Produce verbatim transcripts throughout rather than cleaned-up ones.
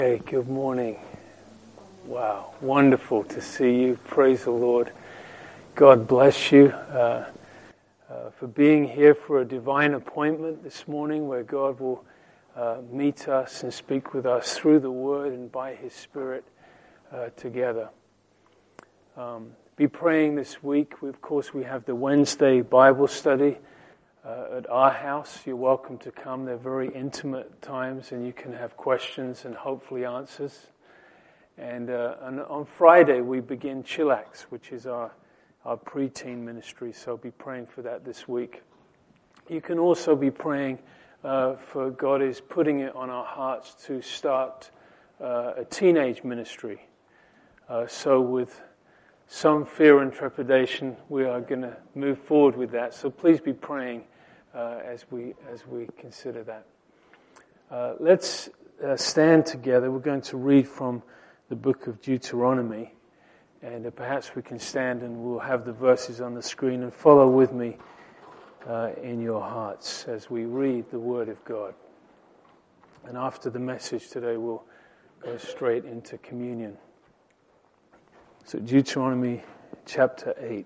Hey, good morning. Wow, wonderful to see you. Praise the Lord. God bless you uh, uh, for being here for a divine appointment this morning where God will uh, meet us and speak with us through the Word and by His Spirit uh, together. Um, be praying this week. We, of course, we have the Wednesday Bible study Uh, at our house. You're welcome to come. They're very intimate times and you can have questions and hopefully answers. And, uh, and on Friday we begin Chillax, which is our, our preteen ministry, so be praying for that this week. You can also be praying uh, for God is putting it on our hearts to start uh, a teenage ministry. Uh, so with some fear and trepidation, we are going to move forward with that. So please be praying uh, as we as we consider that. Uh, let's uh, stand together. We're going to read from the book of Deuteronomy, and uh, perhaps we can stand and we'll have the verses on the screen and follow with me uh, in your hearts as we read the Word of God. And after the message today, we'll go straight into communion. So Deuteronomy chapter eight.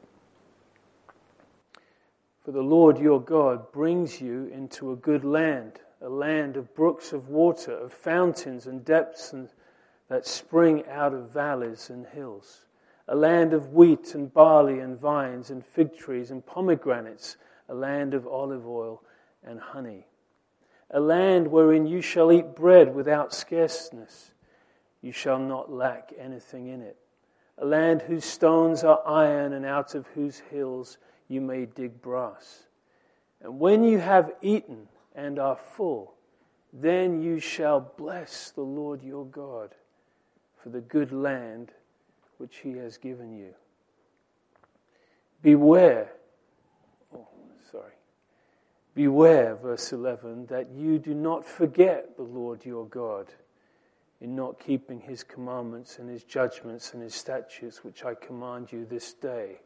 For the Lord your God brings you into a good land, a land of brooks of water, of fountains and depths and that spring out of valleys and hills, a land of wheat and barley and vines and fig trees and pomegranates, a land of olive oil and honey, a land wherein you shall eat bread without scarceness. You shall not lack anything in it. A land whose stones are iron and out of whose hills you may dig brass. And when you have eaten and are full, then you shall bless the Lord your God for the good land which He has given you. Beware, oh, sorry, beware, verse eleven, that you do not forget the Lord your God in not keeping His commandments and His judgments and His statutes, which I command you this day.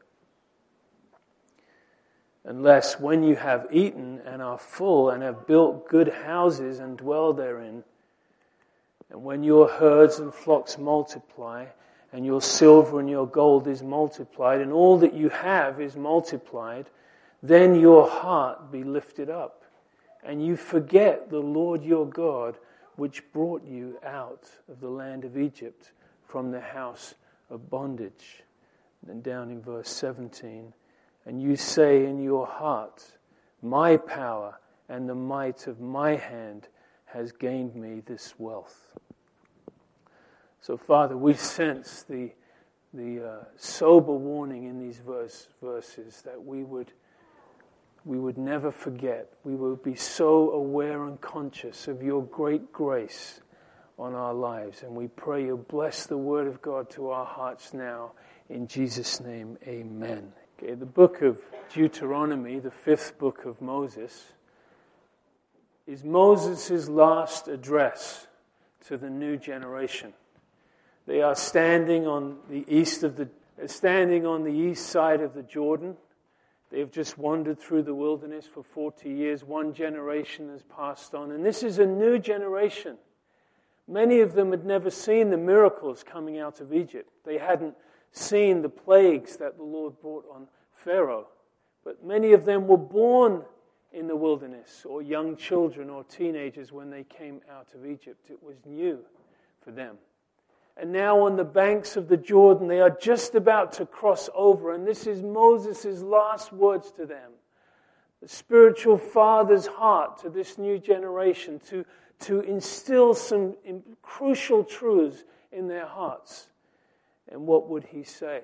Unless when you have eaten and are full and have built good houses and dwell therein, and when your herds and flocks multiply, and your silver and your gold is multiplied, and all that you have is multiplied, then your heart be lifted up, and you forget the Lord your God, which brought you out of the land of Egypt from the house of bondage. And then down in verse seventeen, and you say in your heart, my power and the might of my hand has gained me this wealth. So Father, we sense the, the uh, sober warning in these verse, verses that we would We would never forget. We would be so aware and conscious of your great grace on our lives. And we pray you bless the word of God to our hearts now. In Jesus' name, amen. Okay, the book of Deuteronomy, the fifth book of Moses, is Moses' last address to the new generation. They are standing on the east of the standing on the east side of the Jordan. They've just wandered through the wilderness for forty years. One generation has passed on. And this is a new generation. Many of them had never seen the miracles coming out of Egypt. They hadn't seen the plagues that the Lord brought on Pharaoh. But many of them were born in the wilderness, or young children or teenagers when they came out of Egypt. It was new for them. And now on the banks of the Jordan, they are just about to cross over. And this is Moses' last words to them. The spiritual father's heart to this new generation to, to instill some crucial truths in their hearts. And what would he say?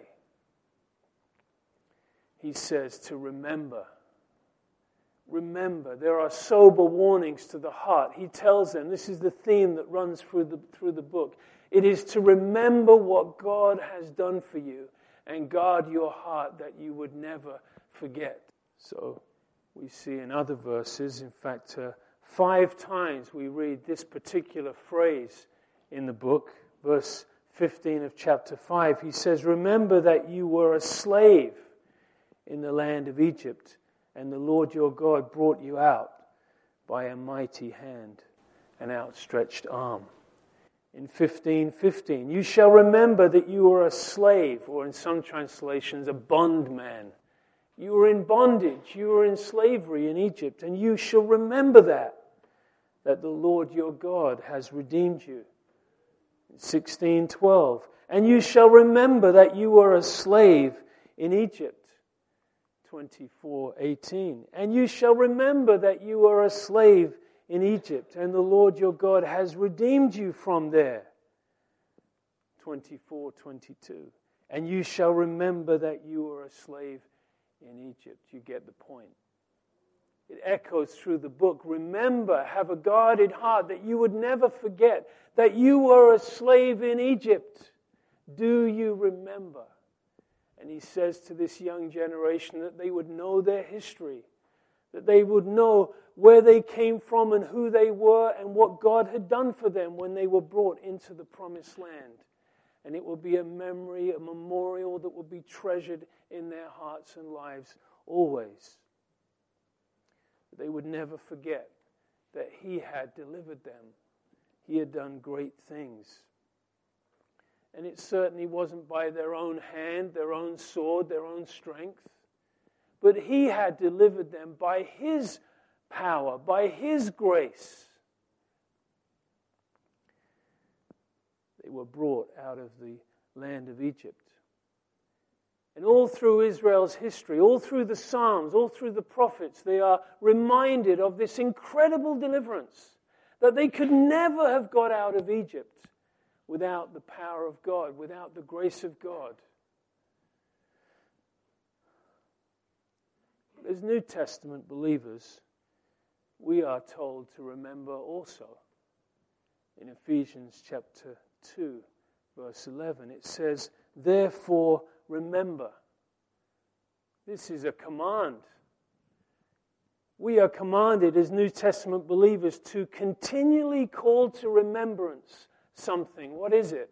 He says to remember. Remember. There are sober warnings to the heart. He tells them, this is the theme that runs through the, through the book. It is to remember what God has done for you and guard your heart that you would never forget. So we see in other verses, in fact, uh, five times we read this particular phrase in the book. Verse fifteen of chapter five, he says, remember that you were a slave in the land of Egypt, and the Lord your God brought you out by a mighty hand, an outstretched arm. In fifteen fifteen, you shall remember that you were a slave, or in some translations, a bondman. You were in bondage, you were in slavery in Egypt, and you shall remember that, that the Lord your God has redeemed you. sixteen twelve, and you shall remember that you were a slave in Egypt. twenty-four eighteen, and you shall remember that you were a slave in Egypt, and the Lord your God has redeemed you from there. twenty-four twenty-two, and you shall remember that you were a slave in Egypt. You get the point. It echoes through the book. Remember, have a guarded heart that you would never forget that you were a slave in Egypt. Do you remember? And he says to this young generation that they would know their history, that they would know where they came from and who they were and what God had done for them when they were brought into the promised land. And it will be a memory, a memorial that will be treasured in their hearts and lives always. They would never forget that he had delivered them. He had done great things. And it certainly wasn't by their own hand, their own sword, their own strength. But he had delivered them by his power, by his grace. They were brought out of the land of Egypt. And all through Israel's history, all through the Psalms, all through the prophets, they are reminded of this incredible deliverance, that they could never have got out of Egypt without the power of God, without the grace of God. As New Testament believers, we are told to remember also. In Ephesians chapter two, verse eleven, it says, therefore remember. This is a command. We are commanded as New Testament believers to continually call to remembrance something. What is it?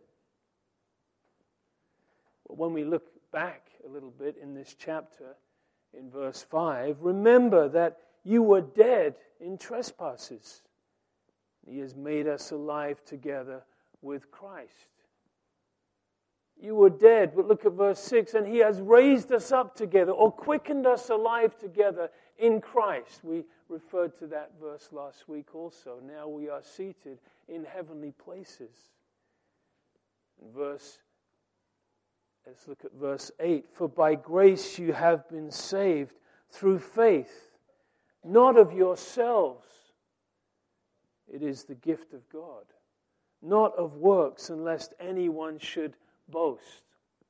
Well, when we look back a little bit in this chapter, in verse five, remember that you were dead in trespasses. He has made us alive together with Christ. You were dead, but look at verse six, and he has raised us up together, or quickened us alive together in Christ. We referred to that verse last week also. Now we are seated in heavenly places. And verse, let's look at verse eight. For by grace you have been saved through faith, not of yourselves. It is the gift of God, not of works, unless anyone should boast.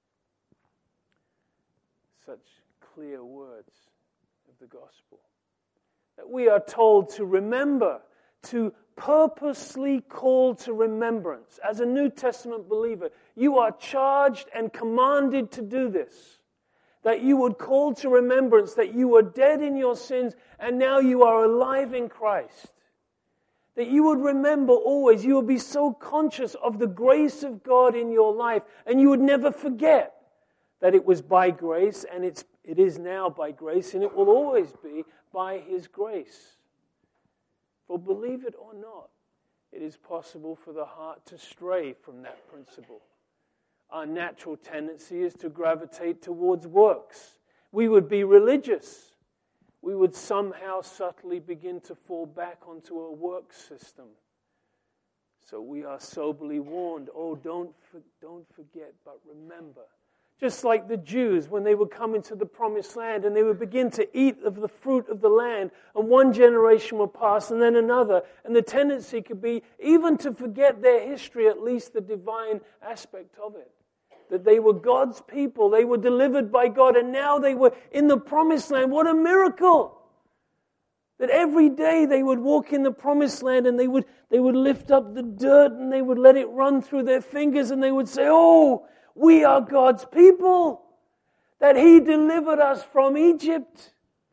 Such clear words of the gospel. That we are told to remember, to purposely call to remembrance. As a New Testament believer, you are charged and commanded to do this. That you would call to remembrance that you were dead in your sins and now you are alive in Christ. That you would remember always, you would be so conscious of the grace of God in your life, and you would never forget that it was by grace, and it's, it is now by grace, and it will always be by his grace. For believe it or not, it is possible for the heart to stray from that principle. Our natural tendency is to gravitate towards works. We would be religious. We would somehow subtly begin to fall back onto a work system. So we are soberly warned, oh, don't, for, don't forget, but remember. Just like the Jews, when they would come into the promised land and they would begin to eat of the fruit of the land, and one generation would pass and then another, and the tendency could be even to forget their history, at least the divine aspect of it. That they were God's people, they were delivered by God, and now they were in the promised land. What a miracle! That every day they would walk in the promised land and they would, they would lift up the dirt and they would let it run through their fingers and they would say, oh, we are God's people, that he delivered us from Egypt.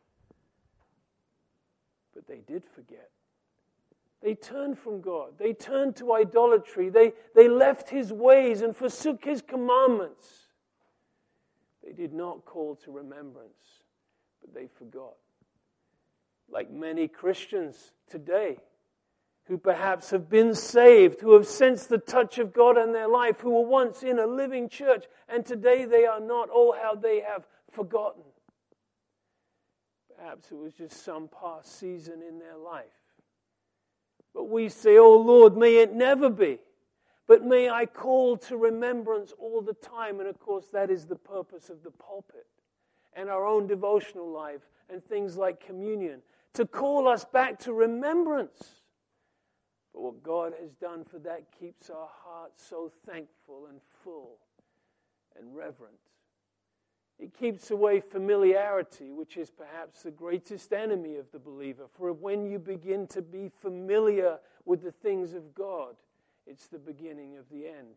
But they did forget. They turned from God. They turned to idolatry. They, they left his ways and forsook his commandments. They did not call to remembrance, but they forgot. Like many Christians today, who perhaps have been saved, who have sensed the touch of God in their life, who were once in a living church, and today they are not. Oh, how they have forgotten. Perhaps it was just some past season in their life. But we say, oh Lord, may it never be. But may I call to remembrance all the time. And of course, that is the purpose of the pulpit and our own devotional life and things like communion, to call us back to remembrance. But what God has done for that keeps our hearts so thankful and full and reverent. It keeps away familiarity, which is perhaps the greatest enemy of the believer. For when you begin to be familiar with the things of God, it's the beginning of the end.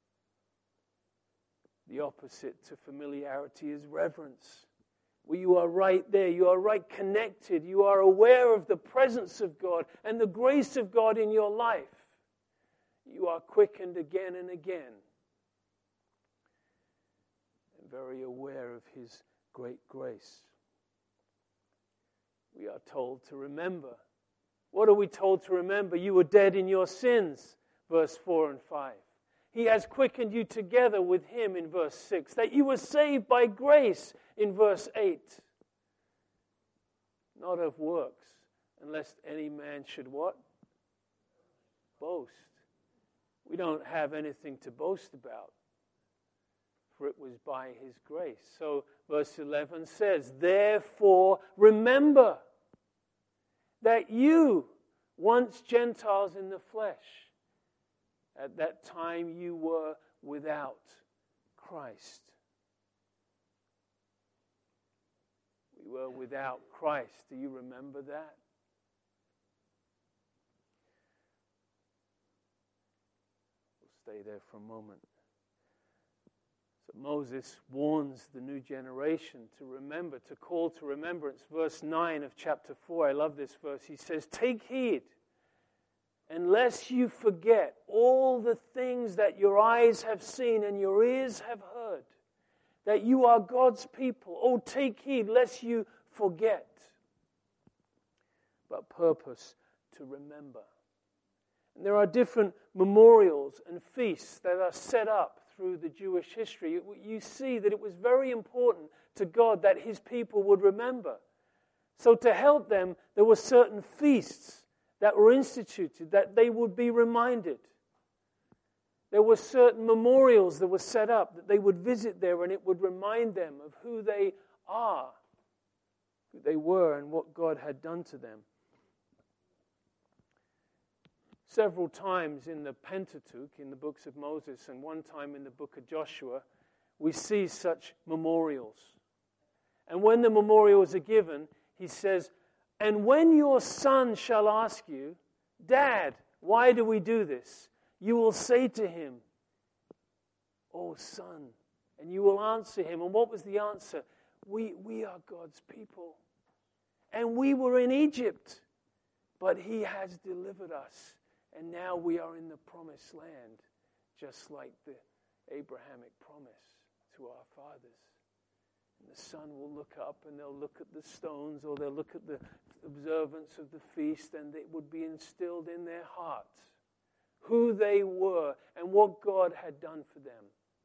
The opposite to familiarity is reverence. Where you are right there, you are right connected, you are aware of the presence of God and the grace of God in your life. You are quickened again and again. And very aware of His great grace. We are told to remember. What are we told to remember? You were dead in your sins, verse four and five. He has quickened you together with Him in verse six. That you were saved by grace in verse eight. Not of works, unless any man should what? Boast. We don't have anything to boast about, for it was by His grace. So verse eleven says, therefore remember that you, once Gentiles in the flesh, at that time you were without Christ. We were without Christ. Do you remember that? We'll stay there for a moment. So Moses warns the new generation to remember, to call to remembrance. Verse nine of chapter four, I love this verse. He says, take heed, unless you forget all the things that your eyes have seen and your ears have heard, that you are God's people. Oh, take heed, lest you forget. But purpose to remember. And there are different memorials and feasts that are set up through the Jewish history. You see that it was very important to God that His people would remember. So to help them, there were certain feasts that were instituted, that they would be reminded. There were certain memorials that were set up, that they would visit there and it would remind them of who they are, who they were and what God had done to them. Several times in the Pentateuch, in the books of Moses, and one time in the book of Joshua, we see such memorials. And when the memorials are given, he says, and when your son shall ask you, Dad, why do we do this? You will say to him, oh, son. And you will answer him. And what was the answer? We, we are God's people. And we were in Egypt. But He has delivered us. And now we are in the promised land. Just like the Abrahamic promise to our fathers. And the son will look up and they'll look at the stones, or they'll look at the observance of the feast, and it would be instilled in their hearts who they were and what God had done for them.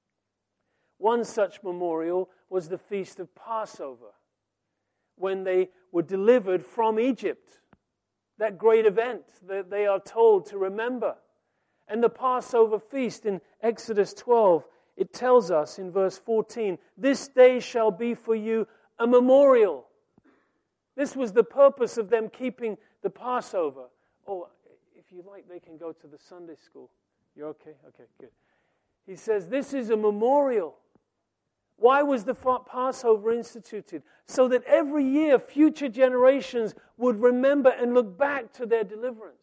One such memorial was the Feast of Passover, when they were delivered from Egypt. That great event that they are told to remember. And the Passover feast in Exodus twelve, it tells us in verse fourteen, this day shall be for you a memorial. This was the purpose of them keeping the Passover. Oh, if you like, they can go to the Sunday school. You're okay? Okay, good. He says, this is a memorial. Why was the Passover instituted? So that every year future generations would remember and look back to their deliverance.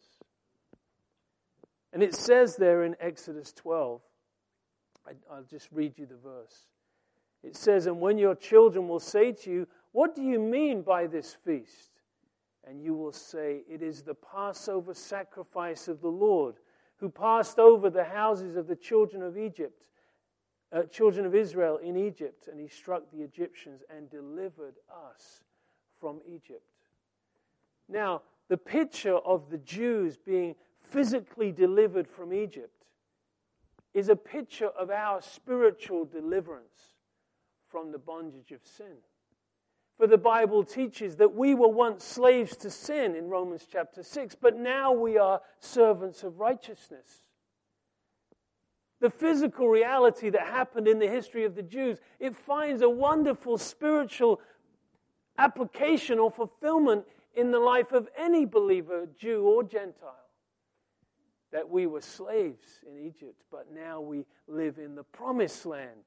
And it says there in Exodus twelve, I, I'll just read you the verse. It says, and when your children will say to you, what do you mean by this feast? And you will say, it is the Passover sacrifice of the Lord, who passed over the houses of the children of Egypt, uh, children of Israel in Egypt, and He struck the Egyptians and delivered us from Egypt. Now, The picture of the Jews being physically delivered from Egypt is a picture of our spiritual deliverance from the bondage of sin. For the Bible teaches that we were once slaves to sin in Romans chapter six, but now we are servants of righteousness. The physical reality that happened in the history of the Jews, it finds a wonderful spiritual application or fulfillment in the life of any believer, Jew or Gentile. That we were slaves in Egypt, but now we live in the promised land.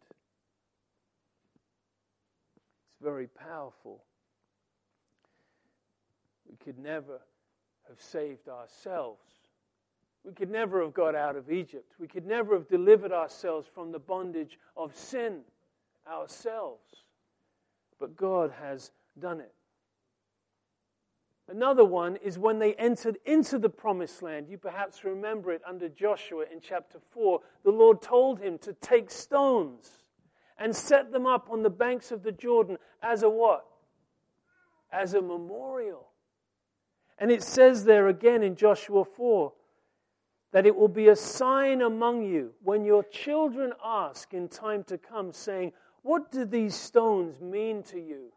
It's very powerful. We could never have saved ourselves. We could never have got out of Egypt. We could never have delivered ourselves from the bondage of sin ourselves. But God has done it. Another one is when they entered into the promised land. You perhaps remember it under Joshua in chapter four. The Lord told him to take stones and set them up on the banks of the Jordan as a what? As a memorial. And it says there again in Joshua four that it will be a sign among you when your children ask in time to come, saying, "What do these stones mean to you?"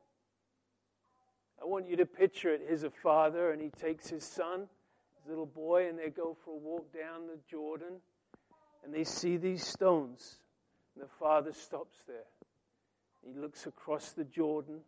I want you to picture it. Here's a father, and he takes his son, his little boy, and they go for a walk down the Jordan, and they see these stones. And the father stops there. He looks across the Jordan,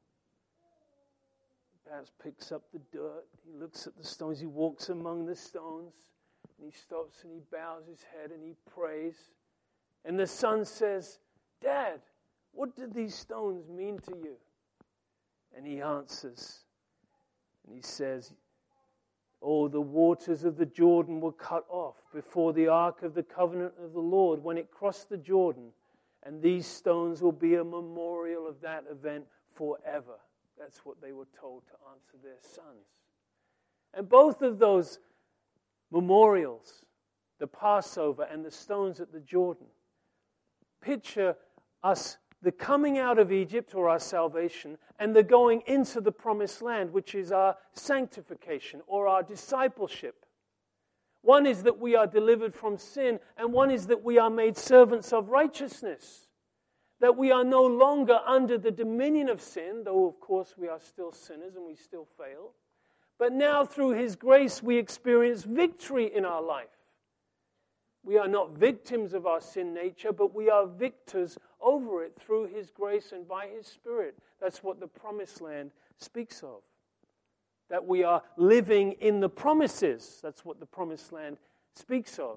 perhaps picks up the dirt. He looks at the stones. He walks among the stones, and he stops and he bows his head and he prays. And the son says, "Dad, what do these stones mean to you?" And he answers, and he says, "Oh, the waters of the Jordan were cut off before the ark of the covenant of the Lord when it crossed the Jordan, and these stones will be a memorial of that event forever." That's what they were told to answer their sons. And both of those memorials, the Passover and the stones at the Jordan, picture us the coming out of Egypt, or our salvation, and the going into the promised land, which is our sanctification or our discipleship. One is that we are delivered from sin, and one is that we are made servants of righteousness. That we are no longer under the dominion of sin, though of course we are still sinners and we still fail. But now through His grace we experience victory in our life. We are not victims of our sin nature, but we are victors over it through His grace and by His Spirit. That's what the promised land speaks of. That we are living in the promises. That's what the promised land speaks of.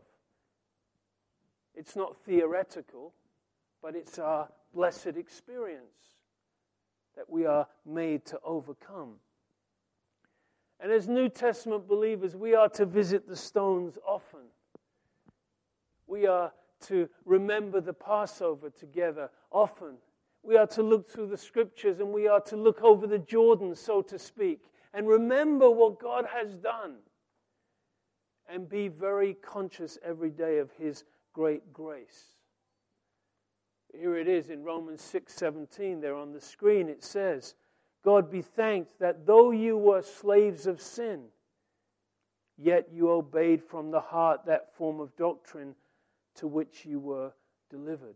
It's not theoretical, but it's our blessed experience that we are made to overcome. And as New Testament believers, we are to visit the stones often. We are to remember the Passover together often. We are to look through the Scriptures, and we are to look over the Jordan, so to speak, and remember what God has done, and be very conscious every day of His great grace. Here it is in Romans six seventeen, there on the screen. It says, "God be thanked that though you were slaves of sin, yet you obeyed from the heart that form of doctrine to which you were delivered."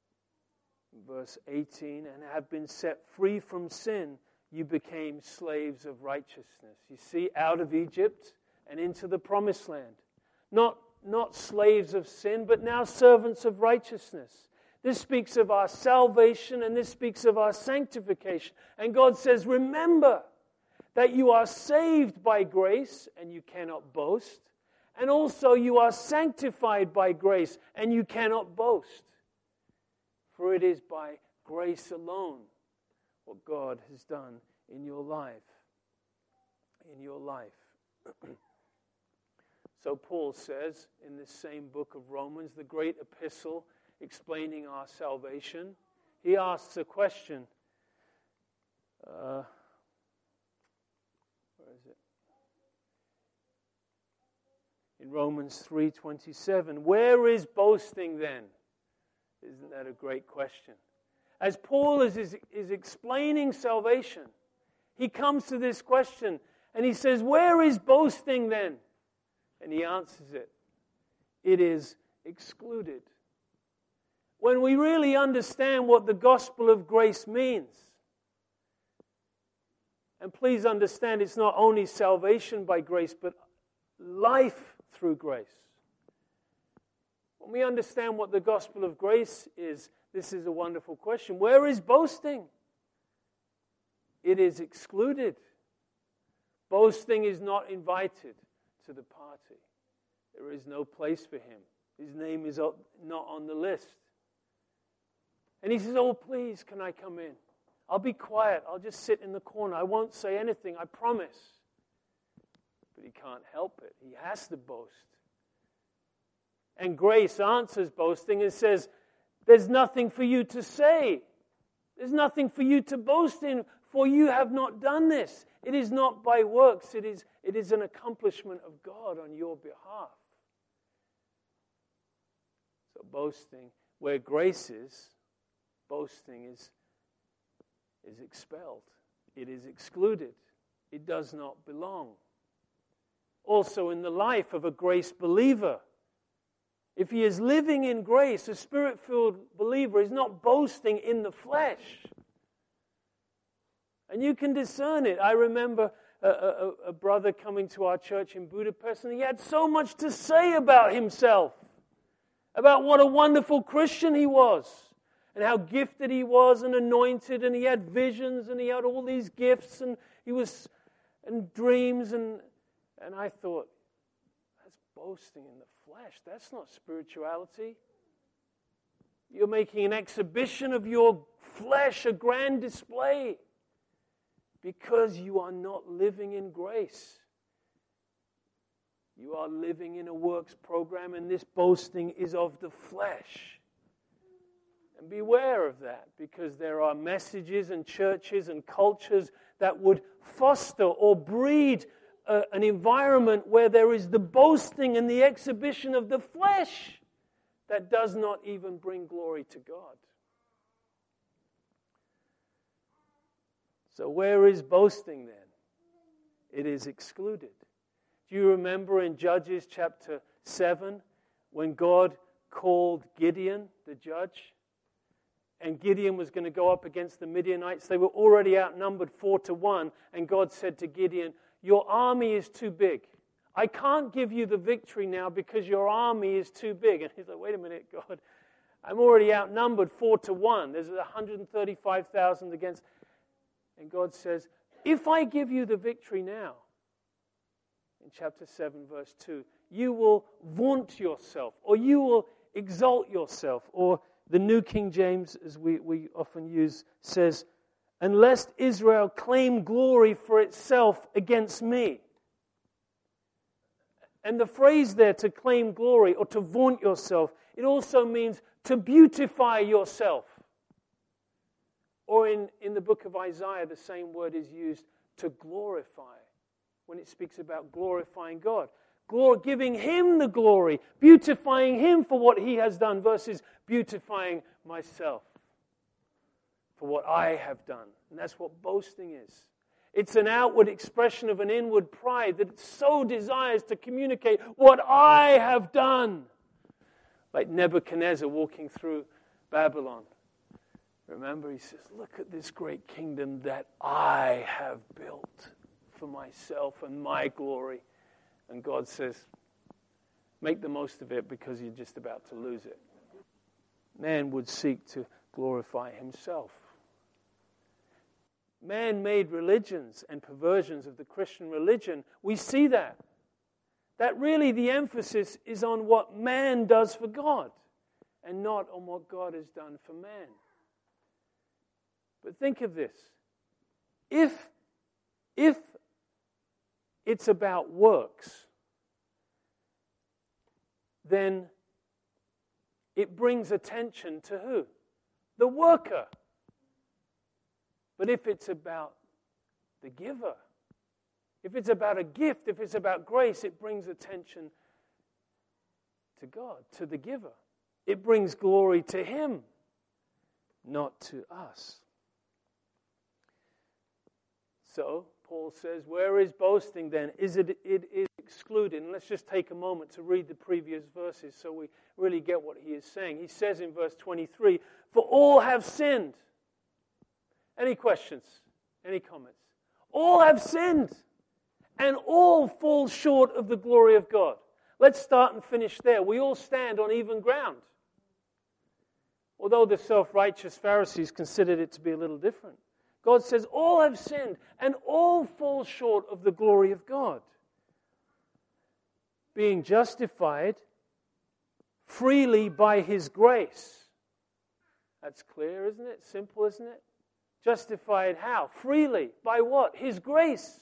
Verse eighteen, "And have been set free from sin, you became slaves of righteousness." You see, out of Egypt and into the promised land. Not, not slaves of sin, but now servants of righteousness. This speaks of our salvation, and this speaks of our sanctification. And God says, remember that you are saved by grace, and you cannot boast. And also you are sanctified by grace, and you cannot boast. For it is by grace alone what God has done in your life. In your life. So Paul says in this same book of Romans, the great epistle explaining our salvation, he asks a question. Uh, where is it? In Romans three twenty-seven, where is boasting then? Isn't that a great question? As Paul is, is, is explaining salvation, he comes to this question, And he says, where is boasting then? And he answers it. It is excluded. When we really understand what the gospel of grace means, and please understand it's not only salvation by grace, but life through grace. When we understand what the gospel of grace is, this is a wonderful question. Where is boasting? It is excluded. Boasting is not invited to the party. There is no place for him. His name is not on the list. And he says, oh, please, can I come in? I'll be quiet. I'll just sit in the corner. I won't say anything, I promise. But he can't help it. He has to boast. And grace answers boasting and says, there's nothing for you to say. There's nothing for you to boast in, for you have not done this. It is not by works. It is, it is an accomplishment of God on your behalf. So boasting, where grace is, boasting is, is expelled. It is excluded. It does not belong. Also in the life of a grace believer, if he is living in grace, a Spirit-filled believer is not boasting in the flesh. And you can discern it. I remember a, a, a brother coming to our church in Budapest, and he had so much to say about himself, about what a wonderful Christian he was, and how gifted he was and anointed, and he had visions, and he had all these gifts, and he was, and dreams, and and I thought, that's boasting in the flesh. That's not spirituality. You're making an exhibition of your flesh, a grand display, because you are not living in grace. You are living in a works program, and this boasting is of the flesh. And beware of that, because there are messages and churches and cultures that would foster or breed a, an environment where there is the boasting and the exhibition of the flesh that does not even bring glory to God. So where is boasting then? It is excluded. Do you remember in Judges chapter seven when God called Gideon, the judge? And Gideon was going to go up against the Midianites. They were already outnumbered four to one. And God said to Gideon, your army is too big. I can't give you the victory now because your army is too big. And he's like, wait a minute, God. I'm already outnumbered four to one. There's one hundred thirty-five thousand against. And God says, if I give you the victory now, in chapter seven, verse two, you will vaunt yourself, or you will exalt yourself, or the New King James, as we, we often use, says, unless Israel claim glory for itself against me. And the phrase there, to claim glory or to vaunt yourself, it also means to beautify yourself. Or in, in the book of Isaiah, the same word is used, to glorify, when it speaks about glorifying God. Glory, giving Him the glory, beautifying Him for what He has done versus beautifying myself for what I have done. And that's what boasting is. It's an outward expression of an inward pride that so desires to communicate what I have done. Like Nebuchadnezzar walking through Babylon. Remember, he says, look at this great kingdom that I have built for myself and my glory. And God says, make the most of it because you're just about to lose it. Man would seek to glorify himself. Man-made religions and perversions of the Christian religion, we see that. That really the emphasis is on what man does for God and not on what God has done for man. But think of this. If, if it's about works, then it brings attention to who? The worker. But if it's about the giver, if it's about a gift, if it's about grace, it brings attention to God, to the giver. It brings glory to Him, not to us. So, Paul says, where is boasting then? Is it, it is excluded? And let's just take a moment to read the previous verses so we really get what he is saying. He says in verse twenty-three, for all have sinned. Any questions? Any comments? All have sinned, and all fall short of the glory of God. Let's start and finish there. We all stand on even ground. Although the self-righteous Pharisees considered it to be a little different. God says, all have sinned, and all fall short of the glory of God. Being justified freely by His grace. That's clear, isn't it? Simple, isn't it? Justified how? Freely. By what? His grace.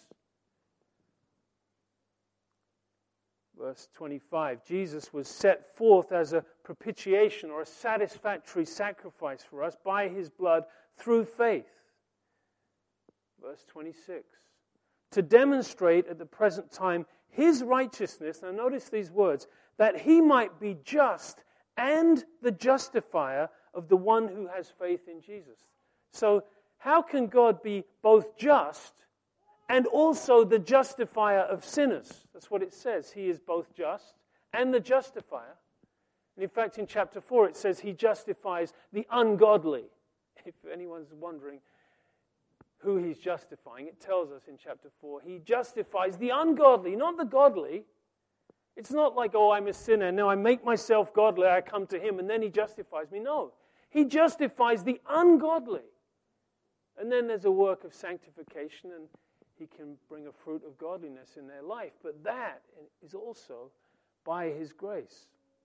Verse twenty-five, Jesus was set forth as a propitiation or a satisfactory sacrifice for us by His blood through faith. Verse twenty-six, to demonstrate at the present time His righteousness, now notice these words, that He might be just and the justifier of the one who has faith in Jesus. So, how can God be both just and also the justifier of sinners? That's what it says. He is both just and the justifier. And in fact, in chapter four, it says He justifies the ungodly. If anyone's wondering who He's justifying, it tells us in chapter four, He justifies the ungodly, not the godly. It's not like, oh, I'm a sinner, now I make myself godly, I come to Him, and then He justifies me. No, He justifies the ungodly. And then there's a work of sanctification, and He can bring a fruit of godliness in their life. But that is also by His grace.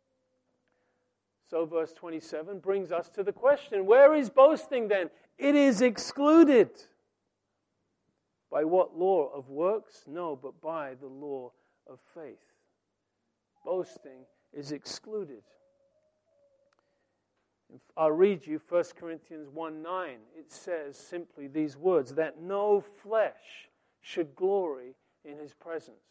So verse twenty-seven brings us to the question, where is boasting then? It is excluded. By what law of works? No, but by the law of faith. Boasting is excluded. I'll read you First Corinthians one nine. It says simply these words, that no flesh should glory in His presence.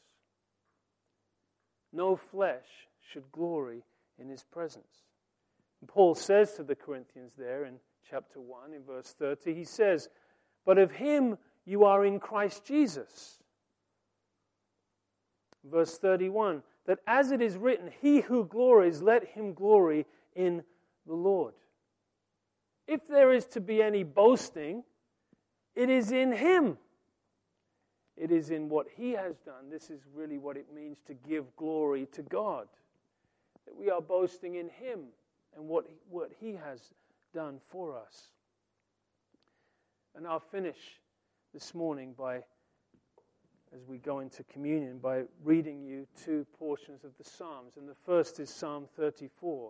No flesh should glory in His presence. And Paul says to the Corinthians there in chapter one, in verse thirty, he says, but of Him you are in Christ Jesus. Verse thirty-one, that as it is written, he who glories, let him glory in the Lord. If there is to be any boasting, it is in Him. It is in what He has done. This is really what it means to give glory to God. That we are boasting in Him and what He, what He has done for us. And I'll finish this morning by, as we go into communion, by reading you two portions of the Psalms. And the first is Psalm thirty-four.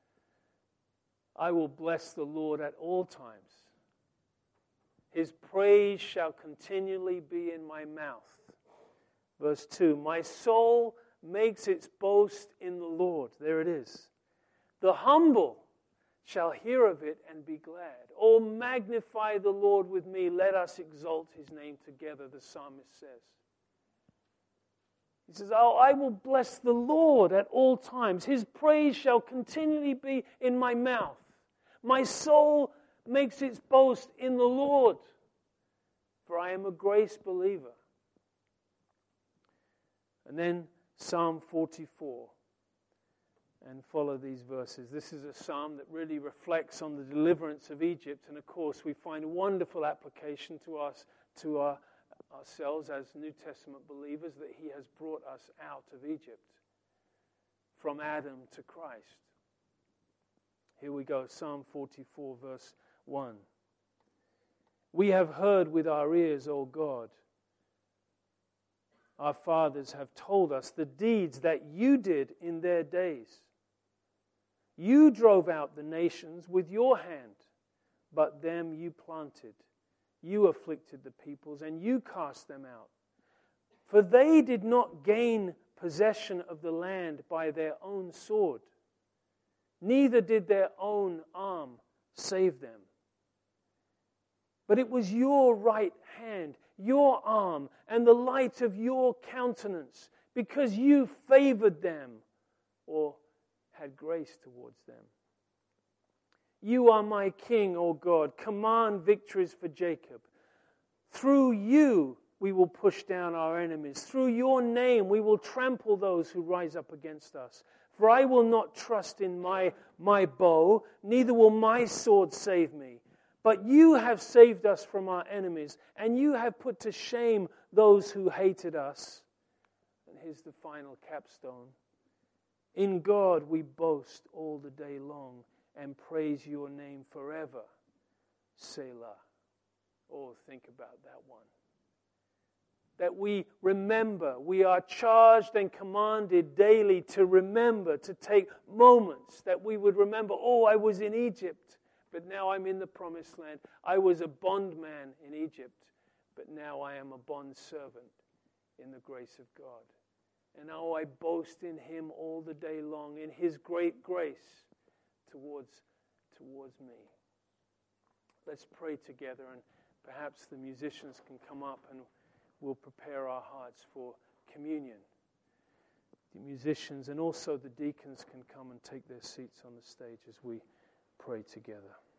I will bless the Lord at all times. His praise shall continually be in my mouth. Verse two, my soul makes its boast in the Lord. There it is. The humble shall hear of it and be glad. Oh, magnify the Lord with me. Let us exalt His name together, the psalmist says. He says, oh, I will bless the Lord at all times. His praise shall continually be in my mouth. My soul makes its boast in the Lord, for I am a grace believer. And then Psalm forty-four. And follow these verses. This is a psalm that really reflects on the deliverance of Egypt. And of course, we find wonderful application to us, to our, ourselves as New Testament believers, that He has brought us out of Egypt, from Adam to Christ. Here we go, Psalm forty-four, verse one. We have heard with our ears, O God. Our fathers have told us the deeds that You did in their days. You drove out the nations with Your hand, but them You planted. You afflicted the peoples, and You cast them out. For they did not gain possession of the land by their own sword, neither did their own arm save them. But it was Your right hand, Your arm, and the light of Your countenance, because You favored them, or had grace towards them. You are my King, O God. Command victories for Jacob. Through You we will push down our enemies. Through your name we will trample those who rise up against us. For I will not trust in my, my bow, neither will my sword save me. But you have saved us from our enemies, and you have put to shame those who hated us. And here's the final capstone. In God we boast all the day long and praise your name forever. Selah. Oh, think about that one. That we remember, we are charged and commanded daily to remember, to take moments that we would remember, oh, I was in Egypt, but now I'm in the promised land. I was a bondman in Egypt, but now I am a bondservant in the grace of God. And now I boast in him all the day long, in his great grace towards, towards me. Let's pray together, and perhaps the musicians can come up and we'll prepare our hearts for communion. The musicians and also the deacons can come and take their seats on the stage as we pray together.